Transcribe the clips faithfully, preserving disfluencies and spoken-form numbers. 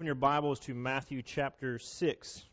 Open your Bibles to Matthew chapter six.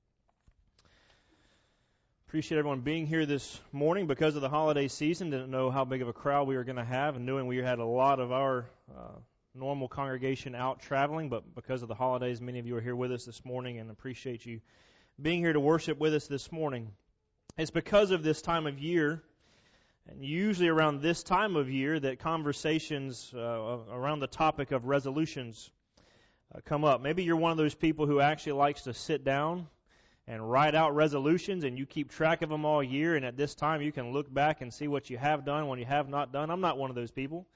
Appreciate everyone being here this morning because of the holiday season. Didn't know how big of a crowd we were going to have, and knowing we had a lot of our uh, normal congregation out traveling, but because of the holidays, many of you are here with us this morning, and appreciate you being here to worship with us this morning. It's because of this time of year, and usually around this time of year, that conversations uh, around the topic of resolutions uh, come up. Maybe you're one of those people who actually likes to sit down and write out resolutions, and you keep track of them all year, and at this time you can look back and see what you have done, what you have not done. I'm not one of those people.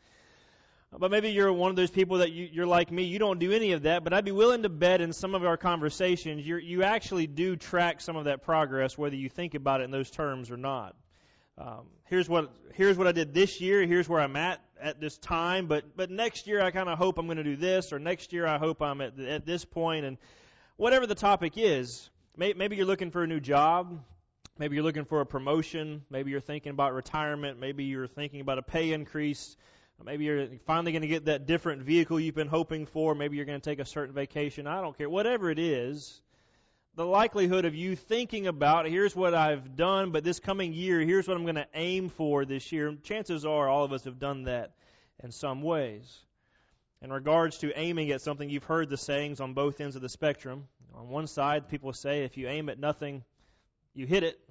But maybe you're one of those people that you, you're like me, you don't do any of that, but I'd be willing to bet in some of our conversations you're, you actually do track some of that progress, whether you think about it in those terms or not. Um, here's what here's what I did this year, here's where I'm at at this time, but but next year I kind of hope I'm going to do this, or next year I hope I'm at, at this point, and whatever the topic is. Maybe you're looking for a new job. Maybe you're looking for a promotion. Maybe you're thinking about retirement. Maybe you're thinking about a pay increase. Maybe you're finally going to get that different vehicle you've been hoping for. Maybe you're going to take a certain vacation. I don't care. Whatever it is, the likelihood of you thinking about, here's what I've done, but this coming year, here's what I'm going to aim for this year. Chances are all of us have done that in some ways. In regards to aiming at something, you've heard the sayings on both ends of the spectrum. On one side, people say if you aim at nothing, you hit it.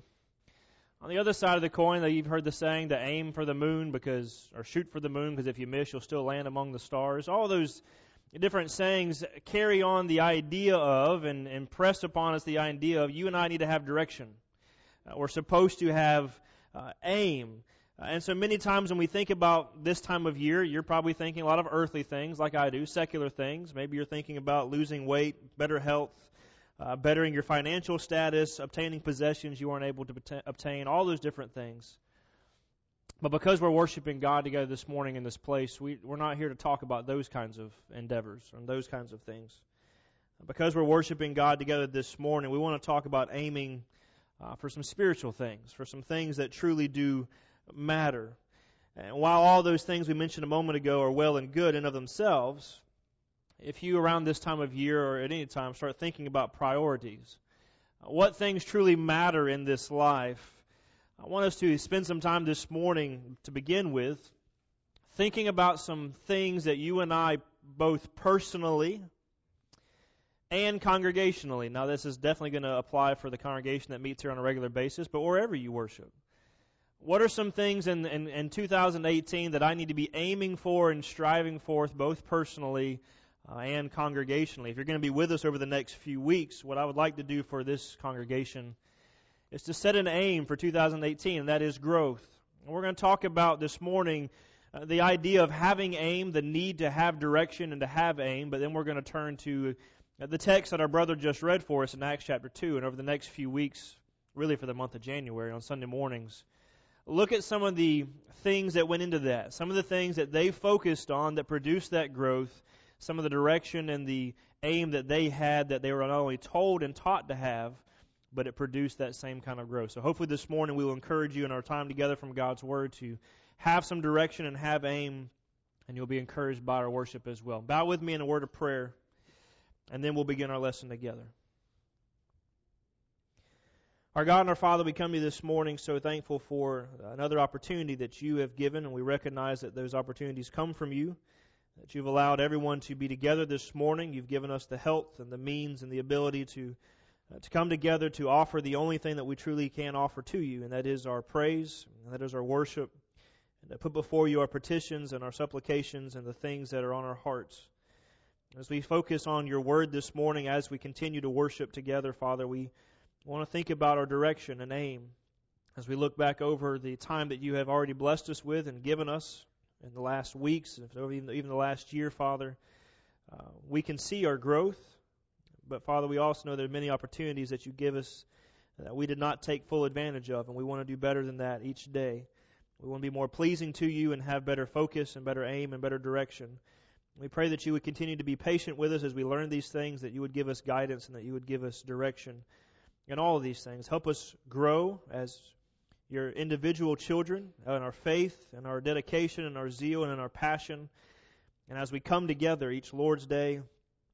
On the other side of the coin, you've heard the saying to aim for the moon because, or shoot for the moon because if you miss, you'll still land among the stars. All those different sayings carry on the idea of and impress upon us the idea of you and I need to have direction. Uh, we're supposed to have uh, aim. Uh, and so many times when we think about this time of year, you're probably thinking a lot of earthly things like I do, secular things. Maybe you're thinking about losing weight, better health, uh, bettering your financial status, obtaining possessions you weren't able to obtain, all those different things. But because we're worshiping God together this morning in this place, we, we're not here to talk about those kinds of endeavors and those kinds of things. Because we're worshiping God together this morning, we want to talk about aiming uh, for some spiritual things, for some things that truly do matter. And while all those things we mentioned a moment ago are well and good in of themselves, if you around this time of year or at any time start thinking about priorities, what things truly matter in this life, I want us to spend some time this morning to begin with thinking about some things that you and I both personally and congregationally. Now this is definitely going to apply for the congregation that meets here on a regular basis, but wherever you worship. What are some things in, in, in two thousand eighteen that I need to be aiming for and striving for both personally uh, and congregationally? If you're going to be with us over the next few weeks, what I would like to do for this congregation is to set an aim for two thousand eighteen, and that is growth. And we're going to talk about this morning uh, the idea of having aim, the need to have direction and to have aim, but then we're going to turn to uh, the text that our brother just read for us in Acts chapter two, and over the next few weeks, really for the month of January, on Sunday mornings, look at some of the things that went into that, some of the things that they focused on that produced that growth, some of the direction and the aim that they had that they were not only told and taught to have, but it produced that same kind of growth. So hopefully this morning we will encourage you in our time together from God's Word to have some direction and have aim, and you'll be encouraged by our worship as well. Bow with me in a word of prayer, and then we'll begin our lesson together. Our God and our Father, we come to you this morning so thankful for another opportunity that you have given, and we recognize that those opportunities come from you, that you've allowed everyone to be together this morning. You've given us the health and the means and the ability to Uh, to come together to offer the only thing that we truly can offer to you, and that is our praise, and that is our worship, and to put before you our petitions and our supplications and the things that are on our hearts. As we focus on your word this morning, as we continue to worship together, Father, we want to think about our direction and aim. As we look back over the time that you have already blessed us with and given us in the last weeks, and even, even the last year, Father, uh, we can see our growth. But, Father, we also know there are many opportunities that you give us that we did not take full advantage of, and we want to do better than that each day. We want to be more pleasing to you and have better focus and better aim and better direction. We pray that you would continue to be patient with us as we learn these things, that you would give us guidance and that you would give us direction in all of these things. Help us grow as your individual children in our faith and our dedication and our zeal and in our passion. And as we come together each Lord's Day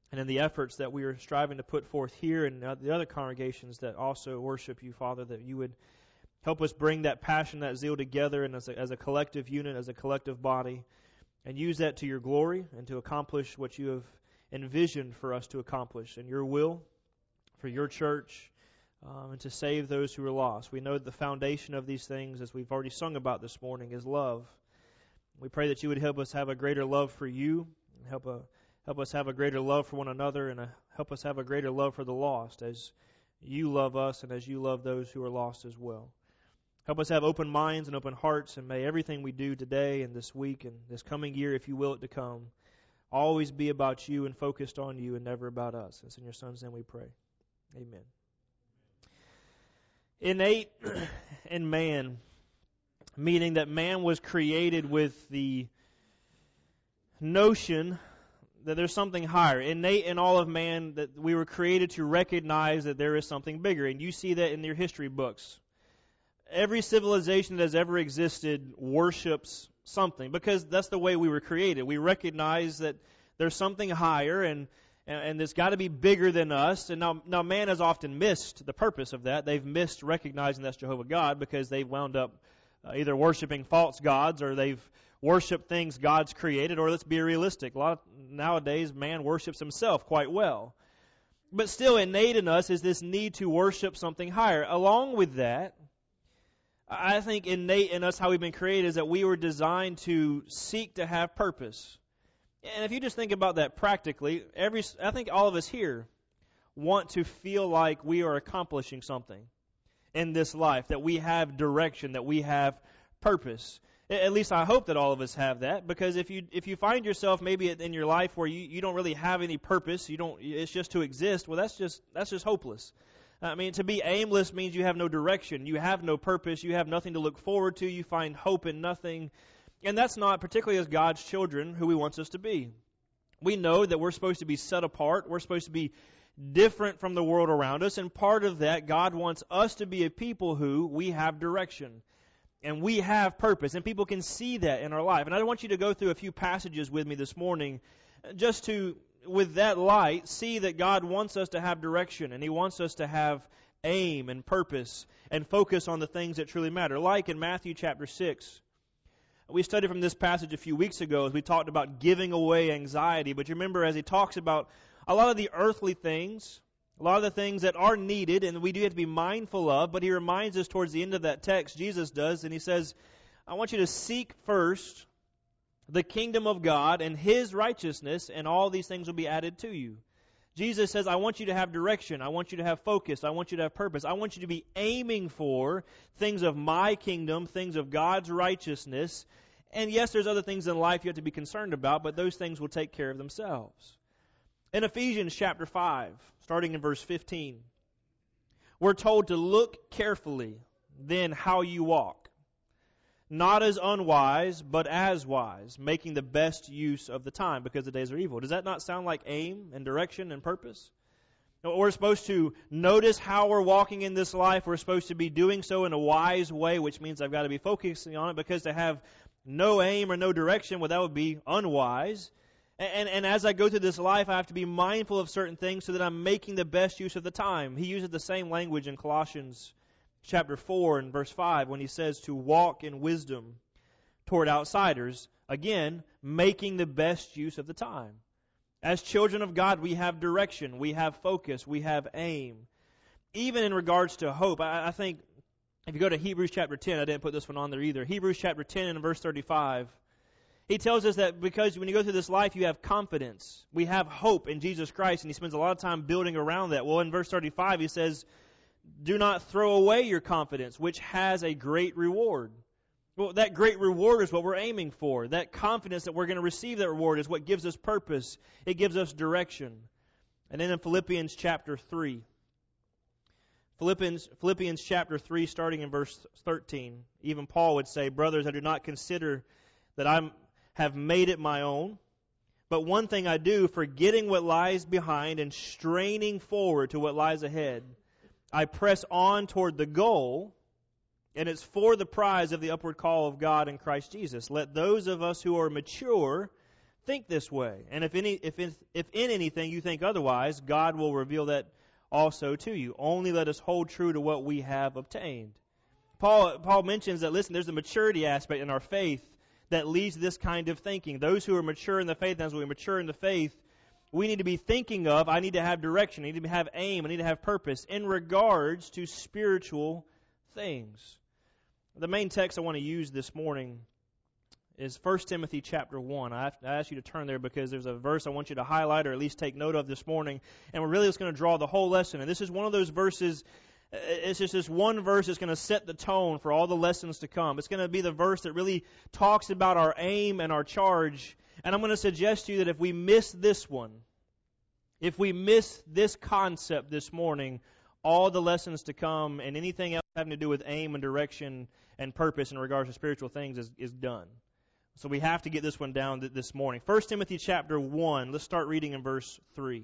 and in the efforts that we are striving to put forth here and the other congregations that also worship you, Father, that you would help us bring that passion, that zeal together and as a, as a collective unit, as a collective body, and use that to your glory and to accomplish what you have envisioned for us to accomplish in your will, for your church, um, and to save those who are lost. We know that the foundation of these things, as we've already sung about this morning, is love. We pray that you would help us have a greater love for you, and help a, help us have a greater love for one another, and a, help us have a greater love for the lost as you love us and as you love those who are lost as well. Help us have open minds and open hearts, and may everything we do today and this week and this coming year, if you will it to come, always be about you and focused on you and never about us. It's in your Son's name we pray. Amen. Innate in man, meaning that man was created with the notion that there's something higher. Innate in all of man, that we were created to recognize that there is something bigger. And you see that in your history books. Every civilization that has ever existed worships something, because that's the way we were created. We recognize that there's something higher, and and, and it's got to be bigger than us. And now, now man has often missed the purpose of that. They've missed recognizing that's Jehovah God, because they've wound up uh, either worshiping false gods, or they've worshipped things God's created, or let's be realistic. A lot of, nowadays, man worships himself quite well. But still innate in us is this need to worship something higher. Along with that, I think innate in us, how we've been created, is that we were designed to seek to have purpose. And if you just think about that practically, every I think all of us here want to feel like we are accomplishing something in this life, that we have direction, that we have purpose. At least I hope that all of us have that, because if you if you find yourself maybe in your life where you, you don't really have any purpose, you don't it's just to exist, well that's just that's just hopeless. I mean, to be aimless means you have no direction, you have no purpose, you have nothing to look forward to, you find hope in nothing. And that's not, particularly as God's children, who He wants us to be. We know that we're supposed to be set apart, we're supposed to be different from the world around us, and part of that, God wants us to be a people who we have direction, and we have purpose, and people can see that in our life. And I want you to go through a few passages with me this morning, just to, with that light, see that God wants us to have direction, and He wants us to have aim and purpose and focus on the things that truly matter. Like in Matthew chapter six, we studied from this passage a few weeks ago as we talked about giving away anxiety. But you remember, as He talks about a lot of the earthly things, a lot of the things that are needed and we do have to be mindful of, but He reminds us towards the end of that text, Jesus does, and He says, I want you to seek first the kingdom of God and His righteousness, and all these things will be added to you. Jesus says, I want you to have direction. I want you to have focus. I want you to have purpose. I want you to be aiming for things of my kingdom, things of God's righteousness. And yes, there's other things in life you have to be concerned about, but those things will take care of themselves. In Ephesians chapter five, starting in verse fifteen, we're told to look carefully then how you walk, not as unwise, but as wise, making the best use of the time, because the days are evil. Does that not sound like aim and direction and purpose? We're supposed to notice how we're walking in this life. We're supposed to be doing so in a wise way, which means I've got to be focusing on it, because to have no aim or no direction, well, that would be unwise. And, and, and as I go through this life, I have to be mindful of certain things so that I'm making the best use of the time. He uses the same language in Colossians chapter four and verse five when he says to walk in wisdom toward outsiders. Again, making the best use of the time. As children of God, we have direction, we have focus, we have aim. Even in regards to hope, I, I think if you go to Hebrews chapter ten, I didn't put this one on there either. Hebrews chapter ten and verse thirty-five, he tells us that because when you go through this life, you have confidence. We have hope in Jesus Christ, and he spends a lot of time building around that. Well, in verse thirty-five, he says, do not throw away your confidence, which has a great reward. Well, that great reward is what we're aiming for. That confidence that we're going to receive that reward is what gives us purpose. It gives us direction. And then in Philippians chapter three, Philippians, Philippians chapter three, starting in verse thirteen, even Paul would say, brothers, I do not consider that I have made it my own, but one thing I do, forgetting what lies behind and straining forward to what lies ahead, I press on toward the goal, and it's for the prize of the upward call of God in Christ Jesus. Let those of us who are mature think this way. And if any, if in, if in anything you think otherwise, God will reveal that also to you. Only let us hold true to what we have obtained. Paul, Paul mentions that, listen, there's a maturity aspect in our faith that leads to this kind of thinking. Those who are mature in the faith, as we mature in the faith, we need to be thinking of, I need to have direction, I need to have aim, I need to have purpose in regards to spiritual things. The main text I want to use this morning is First Timothy chapter one. I ask you to turn there because there's a verse I want you to highlight or at least take note of this morning. And we're really just going to draw the whole lesson. And this is one of those verses, it's just this one verse that's going to set the tone for all the lessons to come. It's going to be the verse that really talks about our aim and our charge. And I'm going to suggest to you that if we miss this one, if we miss this concept this morning, all the lessons to come and anything else having to do with aim and direction and purpose in regards to spiritual things is, is done. So we have to get this one down this morning. First Timothy chapter one, let's start reading in verse three.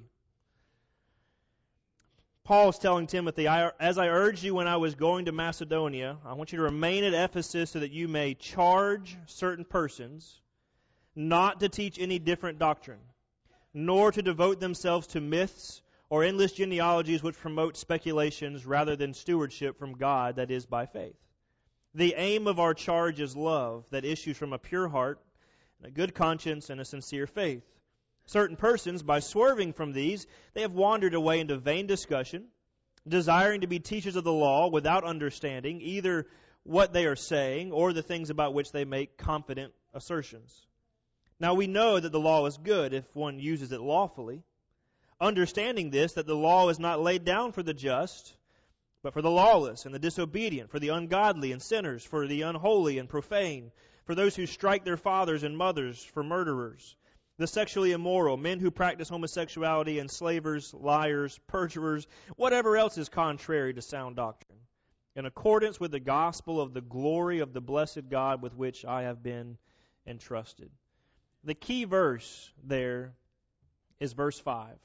Paul is telling Timothy, I, as I urged you when I was going to Macedonia, I want you to remain at Ephesus so that you may charge certain persons not to teach any different doctrine, nor to devote themselves to myths or endless genealogies which promote speculations rather than stewardship from God that is by faith. The aim of our charge is love that issues from a pure heart, a good conscience, and a sincere faith. Certain persons, by swerving from these, they have wandered away into vain discussion, desiring to be teachers of the law without understanding either what they are saying or the things about which they make confident assertions. Now we know that the law is good if one uses it lawfully, understanding this, that the law is not laid down for the just, but for the lawless and the disobedient, for the ungodly and sinners, for the unholy and profane, for those who strike their fathers and mothers, for murderers, the sexually immoral, men who practice homosexuality, enslavers, liars, perjurers, whatever else is contrary to sound doctrine, in accordance with the gospel of the glory of the blessed God with which I have been entrusted. The key verse there is verse five.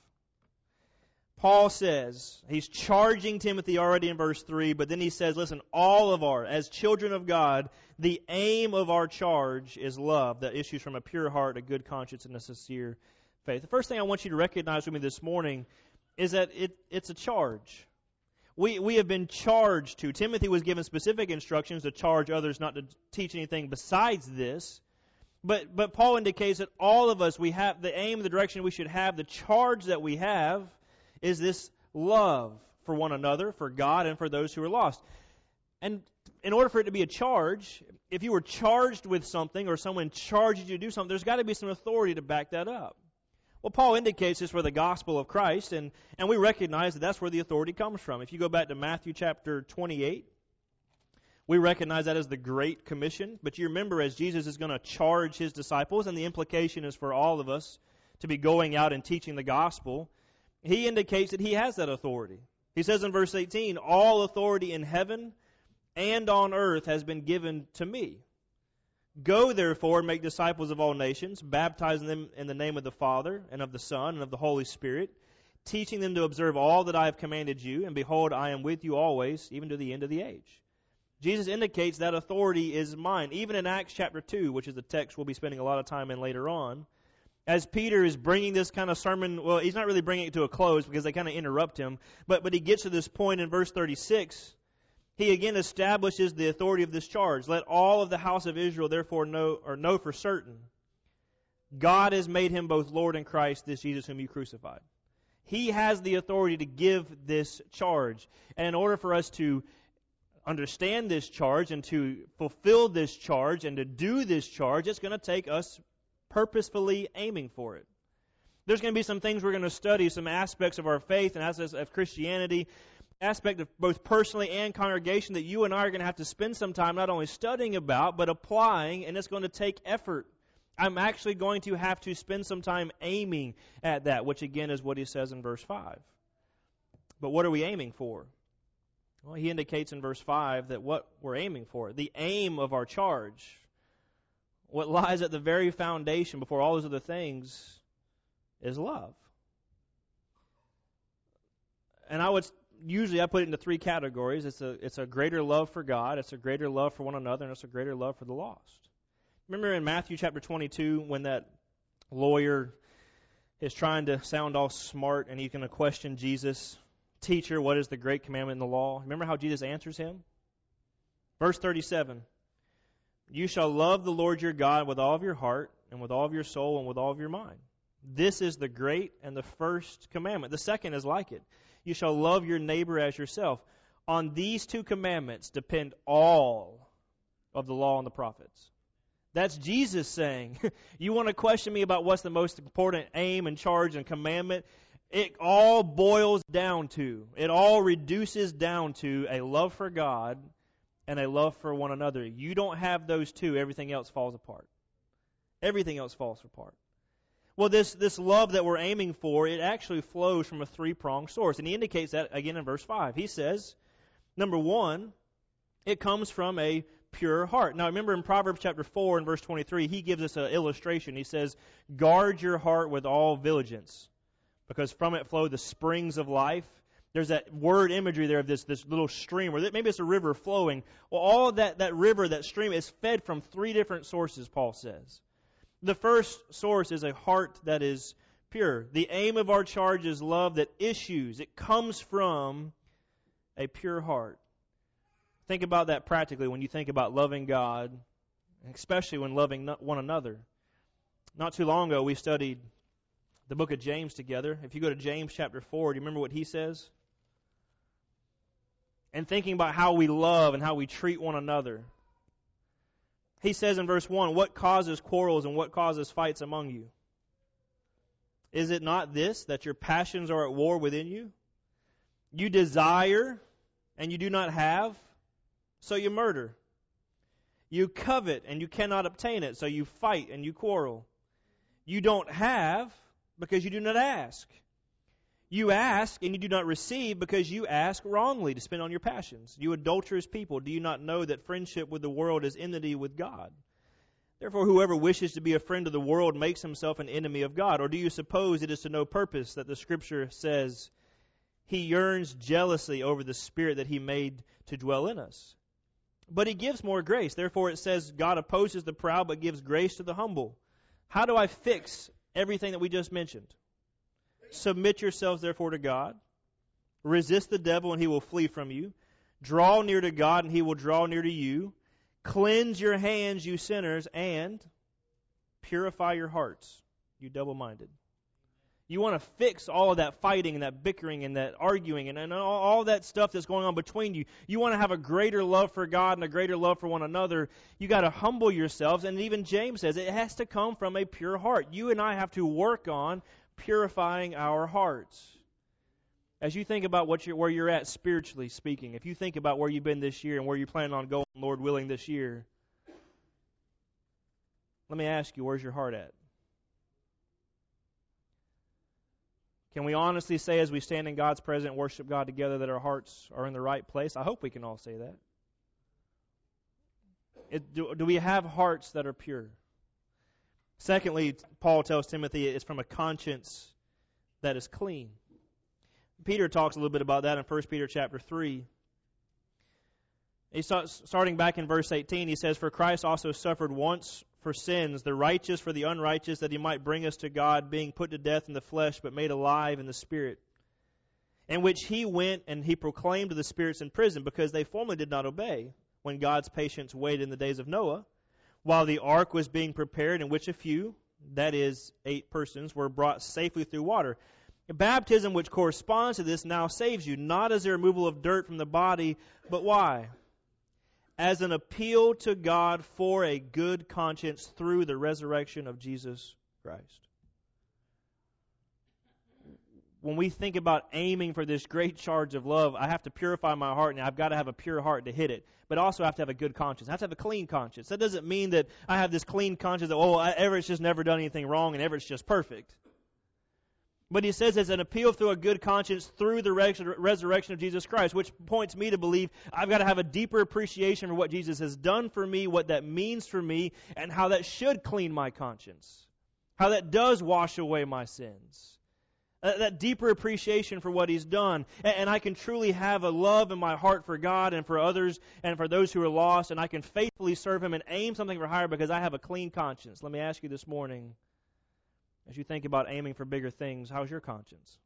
Paul says, he's charging Timothy already in verse three, but then he says, listen, all of our, as children of God, the aim of our charge is love that issues from a pure heart, a good conscience, and a sincere faith. The first thing I want you to recognize with me this morning is that it, it's a charge. We, we have been charged to. Timothy was given specific instructions to charge others not to teach anything besides this. But, but Paul indicates that all of us, we have the aim, the direction we should have, the charge that we have is this love for one another, for God, and for those who are lost. And in order for it to be a charge, if you were charged with something or someone charged you to do something, there's got to be some authority to back that up. Well, Paul indicates this for the gospel of Christ, and, and we recognize that that's where the authority comes from. If you go back to Matthew chapter twenty-eight, we recognize that as the Great Commission. But you remember, as Jesus is going to charge his disciples, and the implication is for all of us to be going out and teaching the gospel, he indicates that he has that authority. He says in verse eighteen, all authority in heaven and on earth has been given to me. Go, therefore, and make disciples of all nations, baptizing them in the name of the Father, and of the Son, and of the Holy Spirit, teaching them to observe all that I have commanded you, and behold, I am with you always, even to the end of the age. Jesus indicates that authority is mine. Even in Acts chapter two, which is the text we'll be spending a lot of time in later on, as Peter is bringing this kind of sermon, well, he's not really bringing it to a close because they kind of interrupt him, but, but he gets to this point in verse thirty-six. He again establishes the authority of this charge. Let all of the house of Israel therefore know, or know for certain, God has made him both Lord and Christ, this Jesus whom you crucified. He has the authority to give this charge. And in order for us to understand this charge and to fulfill this charge and to do this charge, it's going to take us purposefully aiming for it. There's going to be some things we're going to study, some aspects of our faith and aspects of Christianity, aspect of both personally and congregation that you and I are going to have to spend some time not only studying about, but applying, and it's going to take effort. I'm actually going to have to spend some time aiming at that, which again is what he says in verse five. But what are we aiming for? Well, he indicates in verse five that what we're aiming for, the aim of our charge, what lies at the very foundation before all those other things, is love. And I would usually I put it into three categories. It's a it's a greater love for God, it's a greater love for one another, and it's a greater love for the lost. Remember in Matthew chapter twenty-two when that lawyer is trying to sound all smart, and he's going to question Jesus. Teacher, what is the great commandment in the law? Remember how Jesus answers him? Verse thirty-seven. You shall love the Lord your God with all of your heart, and with all of your soul, and with all of your mind. This is the great and the first commandment. The second is like it. You shall love your neighbor as yourself. On these two commandments depend all of the law and the prophets. That's Jesus saying, you want to question me about what's the most important aim and charge and commandment? It all boils down to, it all reduces down to a love for God and a love for one another. You don't have those two, everything else falls apart. Everything else falls apart. Well, this, this love that we're aiming for, it actually flows from a three-pronged source. And he indicates that again in verse five. He says, number one, it comes from a pure heart. Now remember in Proverbs chapter four and verse twenty-three, he gives us an illustration. He says, guard your heart with all diligence, because from it flow the springs of life. There's that word imagery there of this, this little stream, or maybe it's a river flowing. Well, all that, that river, that stream is fed from three different sources, Paul says. The first source is a heart that is pure. The aim of our charge is love that issues. It comes from a pure heart. Think about that practically when you think about loving God, especially when loving one another. Not too long ago, we studied the book of James together. If you go to James chapter four, do you remember what he says? And thinking about how we love and how we treat one another. He says in verse one, what causes quarrels and what causes fights among you? Is it not this, that your passions are at war within you? You desire and you do not have, so you murder. You covet and you cannot obtain it, so you fight and you quarrel. You don't have because you do not ask. You ask and you do not receive because you ask wrongly to spend on your passions. You adulterous people, do you not know that friendship with the world is enmity with God? Therefore, whoever wishes to be a friend of the world makes himself an enemy of God. Or do you suppose it is to no purpose that the Scripture says, He yearns jealously over the Spirit that He made to dwell in us? But He gives more grace. Therefore, it says, God opposes the proud but gives grace to the humble. How do I fix everything that we just mentioned? Submit yourselves, therefore, to God. Resist the devil, and he will flee from you. Draw near to God, and He will draw near to you. Cleanse your hands, you sinners, and purify your hearts, you double-minded. You want to fix all of that fighting and that bickering and that arguing and, and all, all that stuff that's going on between you. You want to have a greater love for God and a greater love for one another. You got to humble yourselves. And even James says it has to come from a pure heart. You and I have to work on purifying our hearts. As you think about what you're, where you're at spiritually speaking, if you think about where you've been this year and where you plan on going, Lord willing, this year, let me ask you, where's your heart at? Can we honestly say as we stand in God's presence and worship God together that our hearts are in the right place? I hope we can all say that. It, do, do we have hearts that are pure? Secondly, Paul tells Timothy it's from a conscience that is clean. Peter talks a little bit about that in First Peter chapter three. He starts, starting back in verse eighteen, he says, For Christ also suffered once for sins, the righteous for the unrighteous, that He might bring us to God, being put to death in the flesh, but made alive in the Spirit. In which He went and He proclaimed to the spirits in prison, because they formerly did not obey, when God's patience waited in the days of Noah, while the ark was being prepared, in which a few, that is, eight persons, were brought safely through water. Baptism, which corresponds to this, now saves you, not as the removal of dirt from the body, but why? As an appeal to God for a good conscience through the resurrection of Jesus Christ. When we think about aiming for this great charge of love, I have to purify my heart, and I've got to have a pure heart to hit it. But also I have to have a good conscience. I have to have a clean conscience. That doesn't mean that I have this clean conscience that, oh, Everett's just never done anything wrong and Everett's just perfect. But he says it's an appeal through a good conscience through the resurrection of Jesus Christ, which points me to believe I've got to have a deeper appreciation for what Jesus has done for me, what that means for me, and how that should clean my conscience, how that does wash away my sins. Uh, that deeper appreciation for what He's done. And, and I can truly have a love in my heart for God and for others and for those who are lost, and I can faithfully serve Him and aim something for higher because I have a clean conscience. Let me ask you this morning, As you think about aiming for bigger things, how's your conscience?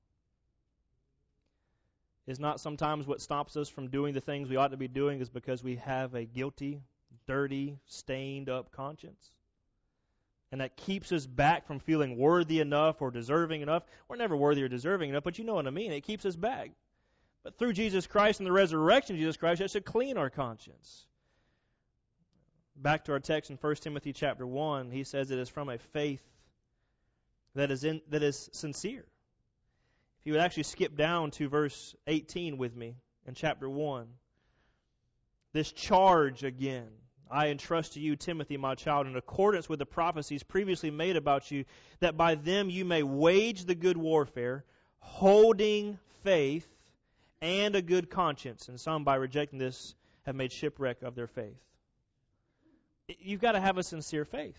Is not sometimes what stops us from doing the things we ought to be doing is because we have a guilty, dirty, stained up conscience? And that keeps us back from feeling worthy enough or deserving enough. We're never worthy or deserving enough, but you know what I mean. It keeps us back. But through Jesus Christ and the resurrection of Jesus Christ, that should clean our conscience. Back to our text in First Timothy chapter one, he says it is from a faith that is in that is sincere. If you would actually skip down to verse eighteen with me in chapter one. This charge again, I entrust to you, Timothy, my child, in accordance with the prophecies previously made about you, that by them you may wage the good warfare, holding faith and a good conscience. And some, by rejecting this, have made shipwreck of their faith. You've got to have a sincere faith.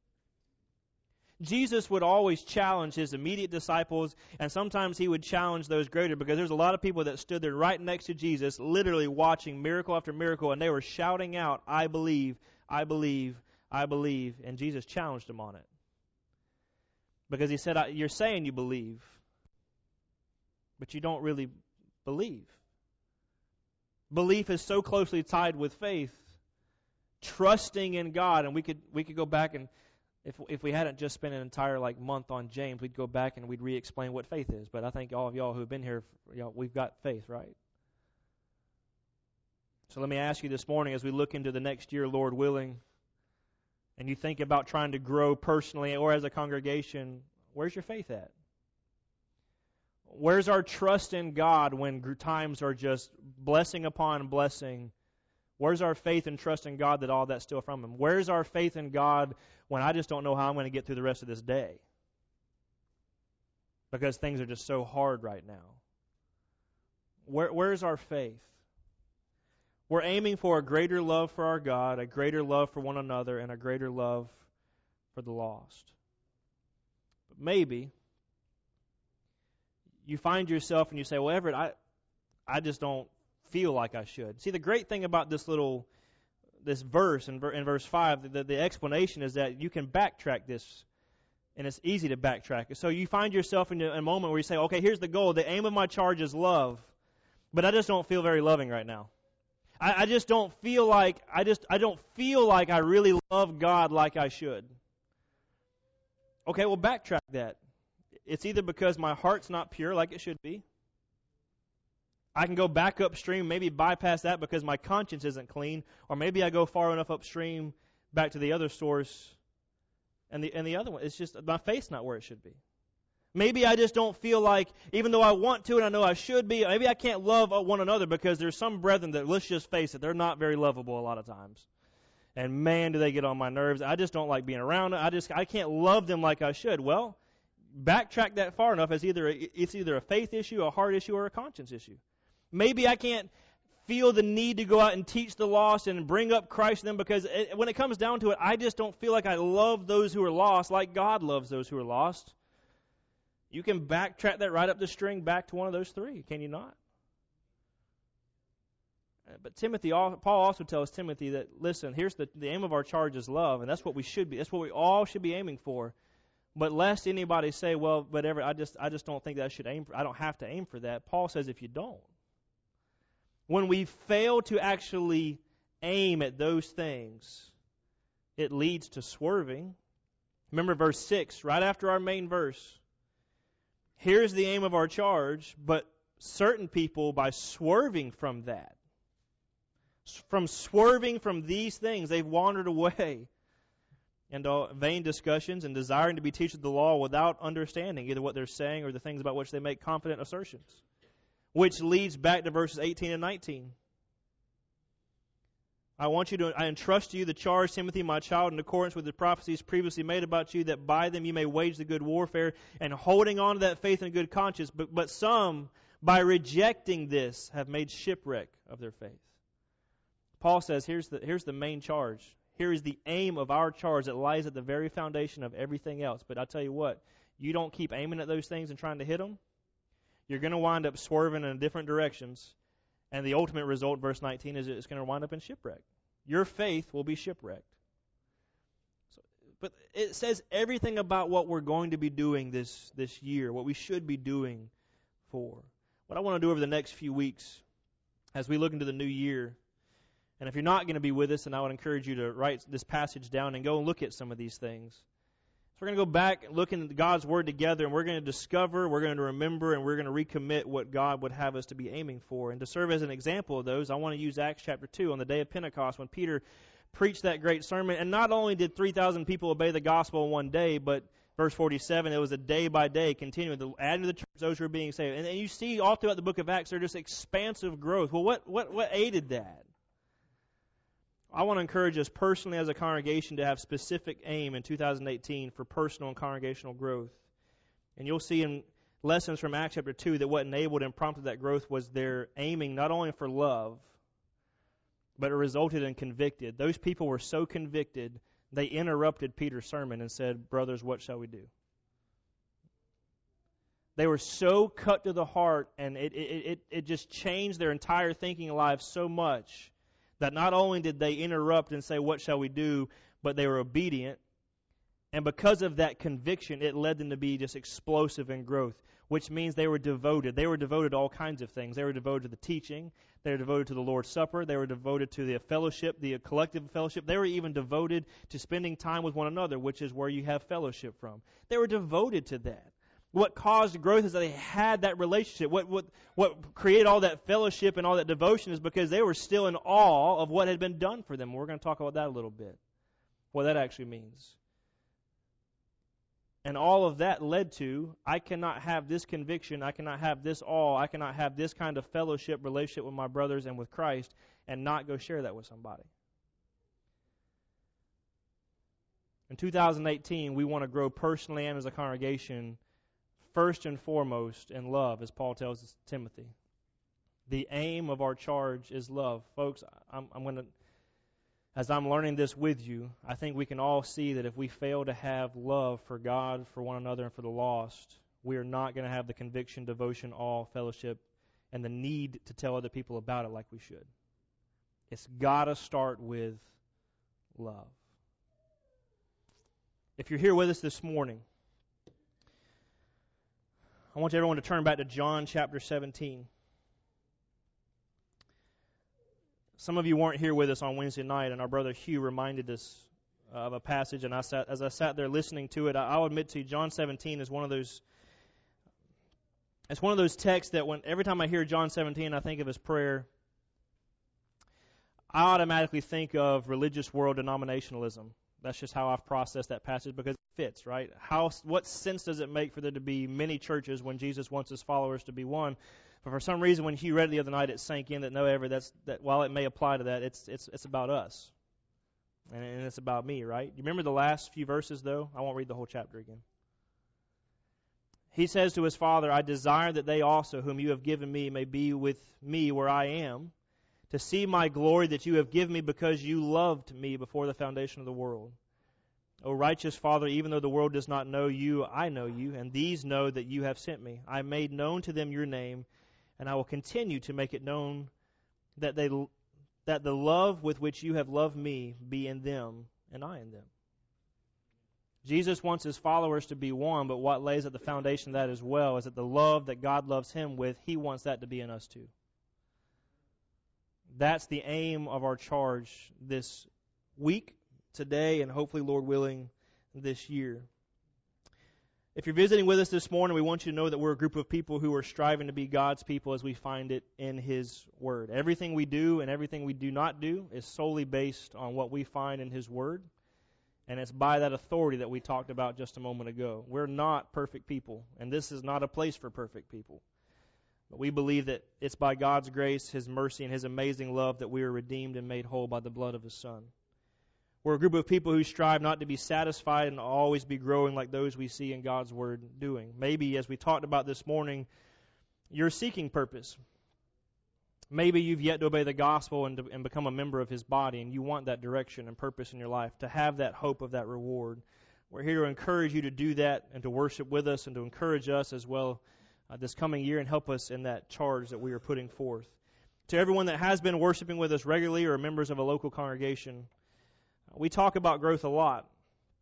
Jesus would always challenge his immediate disciples, and sometimes he would challenge those greater, because there's a lot of people that stood there right next to Jesus, literally watching miracle after miracle, and they were shouting out, I believe, I believe, I believe, and Jesus challenged them on it. Because he said, you're saying you believe, but you don't really believe. Belief is so closely tied with faith, trusting in God, and we could we could go back and If if we hadn't just spent an entire like month on James, we'd go back and we'd re-explain what faith is. But I think all of y'all who've been here, you know, we've got faith, right? So let me ask you this morning, as we look into the next year, Lord willing, and you think about trying to grow personally or as a congregation, where's your faith at? Where's our trust in God when times are just blessing upon blessing? Where's our faith and trust in God that all that's still from Him? Where's our faith in God when I just don't know how I'm going to get through the rest of this day? Because things are just so hard right now. Where, where's our faith? We're aiming for a greater love for our God, a greater love for one another, and a greater love for the lost. But maybe you find yourself and you say, well, Everett, I, I just don't feel like I should. See, the great thing about this little, this verse in, in verse five, the, the explanation is that you can backtrack this, and it's easy to backtrack. So you find yourself in a moment where you say, okay, here's the goal. The aim of my charge is love, but I just don't feel very loving right now. I, I just don't feel like, I just, I don't feel like I really love God like I should. Okay, well, backtrack that. It's either because my heart's not pure like it should be. I can go back upstream, maybe bypass that because my conscience isn't clean, or maybe I go far enough upstream back to the other source, and the and the other one, it's just my faith's not where it should be. Maybe I just don't feel like, even though I want to and I know I should be, maybe I can't love one another because there's some brethren that, let's just face it, they're not very lovable a lot of times. And man, do they get on my nerves. I just don't like being around them. I just I can't love them like I should. Well, backtrack that far enough, it's either it's either a faith issue, a heart issue, or a conscience issue. Maybe I can't feel the need to go out and teach the lost and bring up Christ to them because it, when it comes down to it, I just don't feel like I love those who are lost like God loves those who are lost. You can backtrack that right up the string back to one of those three, can you not? But Timothy, Paul also tells Timothy that, listen, here's the, the aim of our charge is love, and that's what we should be. That's what we all should be aiming for. But lest anybody say, well, whatever, I just I just don't think that I should aim for, I don't have to aim for that. Paul says if you don't, when we fail to actually aim at those things, it leads to swerving. Remember verse six, right after our main verse. Here's the aim of our charge, but certain people, by swerving from that, from swerving from these things, they've wandered away into vain discussions and desiring to be teachers of the law without understanding either what they're saying or the things about which they make confident assertions. Which leads back to verses eighteen and nineteen. I want you to, I entrust to you the charge, Timothy, my child, in accordance with the prophecies previously made about you, that by them you may wage the good warfare, and holding on to that faith and good conscience. But, but some, by rejecting this, have made shipwreck of their faith. Paul says, here's the, here's the main charge. Here is the aim of our charge that lies at the very foundation of everything else. But I'll tell you what, you don't keep aiming at those things and trying to hit them, you're going to wind up swerving in different directions. And the ultimate result, verse nineteen, is it's going to wind up in shipwreck. Your faith will be shipwrecked. So But it says everything about what we're going to be doing this, this year, what we should be doing for. What I want to do over the next few weeks as we look into the new year, and if you're not going to be with us, then I would encourage you to write this passage down and go and look at some of these things. So we're going to go back and look into God's Word together, and we're going to discover, we're going to remember, and we're going to recommit what God would have us to be aiming for. And to serve as an example of those, I want to use Acts chapter two on the day of Pentecost when Peter preached that great sermon. And not only did three thousand people obey the gospel in one day, but verse forty-seven, it was a day by day continuing, adding to the church those who were being saved. And, and you see all throughout the book of Acts, there's just expansive growth. Well, what, what, what aided that? I want to encourage us personally as a congregation to have specific aim in two thousand eighteen for personal and congregational growth. And you'll see in lessons from Acts chapter two that what enabled and prompted that growth was their aiming not only for love, but it resulted in convicted. Those people were so convicted, they interrupted Peter's sermon and said, brothers, what shall we do? They were so cut to the heart, and it, it, it, it just changed their entire thinking life so much that not only did they interrupt and say, what shall we do, but they were obedient. And because of that conviction, it led them to be just explosive in growth, which means they were devoted. They were devoted to all kinds of things. They were devoted to the teaching. They were devoted to the Lord's Supper. They were devoted to the fellowship, the collective fellowship. They were even devoted to spending time with one another, which is where you have fellowship from. They were devoted to that. What caused growth is that they had that relationship. What, what, what created all that fellowship and all that devotion is because they were still in awe of what had been done for them. We're going to talk about that a little bit, what that actually means. And all of that led to, I cannot have this conviction, I cannot have this awe, I cannot have this kind of fellowship, relationship with my brothers and with Christ and not go share that with somebody. In two thousand eighteen, we want to grow personally and as a congregation, first and foremost in love, as Paul tells us, Timothy. The aim of our charge is love. Folks, I'm, I'm going to, as I'm learning this with you, I think we can all see that if we fail to have love for God, for one another, and for the lost, we are not going to have the conviction, devotion, awe, fellowship, and the need to tell other people about it like we should. It's got to start with love. If you're here with us this morning, I want everyone to turn back to John chapter seventeen. Some of you weren't here with us on Wednesday night, and our brother Hugh reminded us of a passage, and I sat, as I sat there listening to it, I'll admit to you, John seventeen is one of those, it's one of those texts that when every time I hear John seventeen, I think of his prayer, I automatically think of religious world denominationalism. That's just how I've processed that passage because it fits, right? How, what sense does it make for there to be many churches when Jesus wants his followers to be one? But for some reason, when Hugh read it the other night, it sank in that no, ever that's that while it may apply to that, it's it's it's about us, and, and it's about me, right? You remember the last few verses, though? I won't read the whole chapter again. He says to his Father, I desire that they also, whom you have given me, may be with me where I am, to see my glory that you have given me because you loved me before the foundation of the world. O righteous Father, even though the world does not know you, I know you, and these know that you have sent me. I made known to them your name, and I will continue to make it known that they that the love with which you have loved me be in them, and I in them. Jesus wants his followers to be one, but what lays at the foundation of that as well is that the love that God loves him with, he wants that to be in us too. That's the aim of our charge this week, today, and hopefully, Lord willing, this year. If you're visiting with us this morning, we want you to know that we're a group of people who are striving to be God's people as we find it in His Word. Everything we do and everything we do not do is solely based on what we find in His Word, and it's by that authority that we talked about just a moment ago. We're not perfect people, and this is not a place for perfect people. But we believe that it's by God's grace, His mercy, and His amazing love that we are redeemed and made whole by the blood of His Son. We're a group of people who strive not to be satisfied and always be growing like those we see in God's Word doing. Maybe, as we talked about this morning, you're seeking purpose. Maybe you've yet to obey the gospel and, to, and become a member of His body, and you want that direction and purpose in your life, to have that hope of that reward. We're here to encourage you to do that and to worship with us and to encourage us as well uh, this coming year and help us in that charge that we are putting forth. To everyone that has been worshiping with us regularly or members of a local congregation, we talk about growth a lot.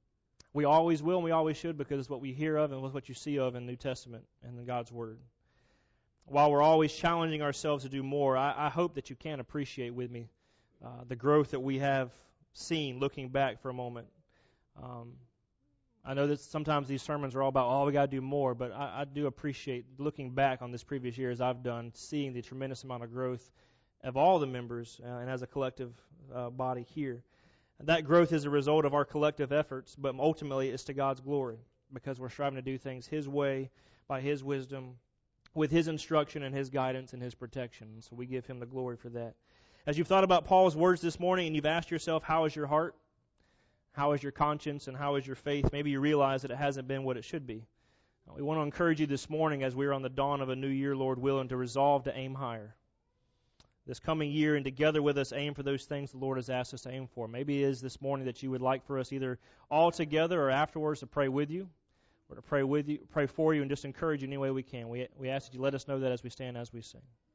We always will and we always should, because it's what we hear of and it's what you see of in the New Testament and in God's Word. While we're always challenging ourselves to do more, I, I hope that you can appreciate with me uh, the growth that we have seen looking back for a moment. Um, I know that sometimes these sermons are all about, oh, we got to do more, but I, I do appreciate looking back on this previous year as I've done, seeing the tremendous amount of growth of all the members uh, and as a collective uh, body here. And that growth is a result of our collective efforts, but ultimately it's to God's glory, because we're striving to do things His way, by His wisdom, with His instruction and His guidance and His protection. So we give Him the glory for that. As you've thought about Paul's words this morning and you've asked yourself, how is your heart? How is your conscience? And how is your faith? Maybe you realize that it hasn't been what it should be. We want to encourage you this morning, as we're on the dawn of a new year, Lord willing, to resolve to aim higher this coming year, and together with us aim for those things the Lord has asked us to aim for. Maybe it is this morning that you would like for us either all together or afterwards to pray with you, or to pray with you, pray for you, and just encourage you any way we can. We we ask that you let us know that as we stand, as we sing.